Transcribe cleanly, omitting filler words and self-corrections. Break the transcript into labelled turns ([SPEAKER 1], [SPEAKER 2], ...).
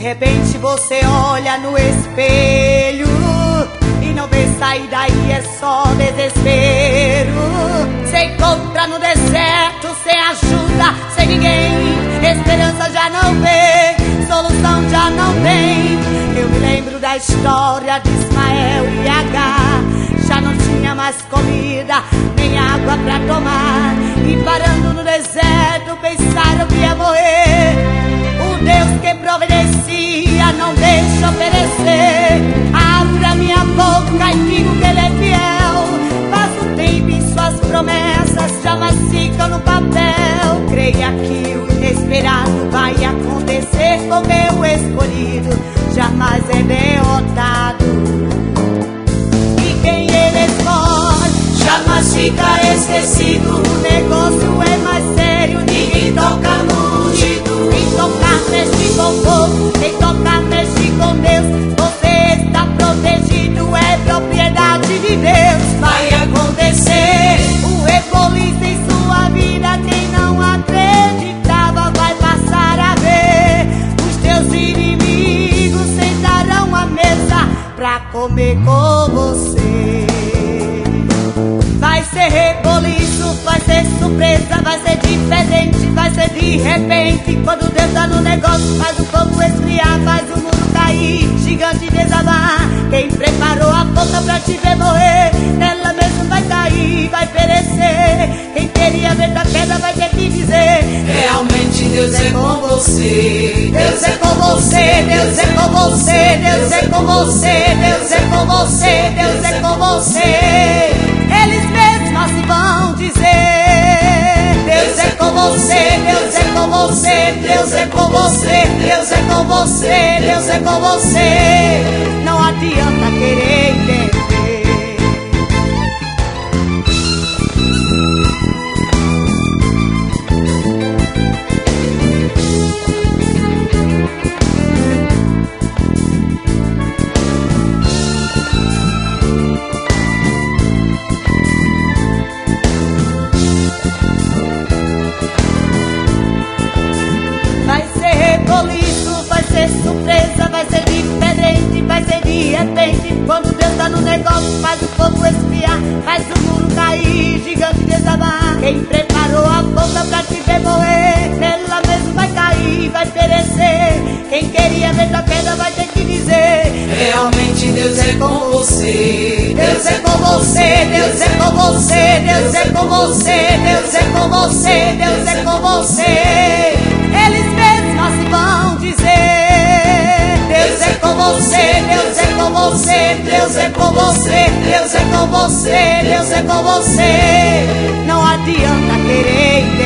[SPEAKER 1] repente você olha no espelho e não vê saída e é só desespero. Se encontra no deserto, sem ajuda, sem ninguém. Esperança já não vê, solução já não tem. Eu me lembro da história de Ismael e Agar. Já não tinha mais comida, nem água pra tomar. E parando no deserto, pensaram que ia morrer. O Deus que providencia não deixa oferecer. Abra minha boca e digo que Ele é fiel. Faço tempo em suas promessas, jamais ficam no papel. Creia que o inesperado vai acontecer com meu escolhido, jamais é derrotado. E quem Ele escolhe jamais fica esquecido. O negócio é mais sério, ninguém toca no ungido. Quem tocar mexe com fogo, quem tocar mexe com Deus. Você está protegido, é propriedade de Deus. Vai acontecer um reboliço em sua vida. Quem não acreditava vai passar a ver. Os teus inimigos sentarão à mesa pra comer com você. Vai ser reboliço, vai ser surpresa, vai ser diferente, vai ser de repente. Quando Deus tá no negócio, faz o fogo esfriar, faz o muro cair, gigante desabar. Quem preparou a ponta pra te ver morrer, nela mesmo vai cair, vai perecer. Quem queria ver tua queda vai ter que dizer: realmente Deus é com você. Deus é com você, Deus é com você, Deus é com você, Deus é com você, Deus é com você. Eles mesmos assim vão dizer: Deus é com você, Deus é com você, Deus é com você, Deus é com você, Deus é com você. Não adianta querer entender. Vai ser surpresa, vai ser diferente, vai ser de repente. Quando Deus tá no negócio, faz o fogo esfriar, faz o muro cair, gigante desabar. Quem preparou a ponta pra te ver morrer, nela mesmo vai cair, vai perecer. Quem queria ver tua queda vai ter que dizer: realmente Deus é com você. Deus é com você, Deus é com você, Deus é com você, Deus é com você, Deus é com você. Eles mesmos assim vão dizer: Deus é com você, Deus é com você, Deus é com você, Deus é com você, Deus é com você. Não adianta querer entender.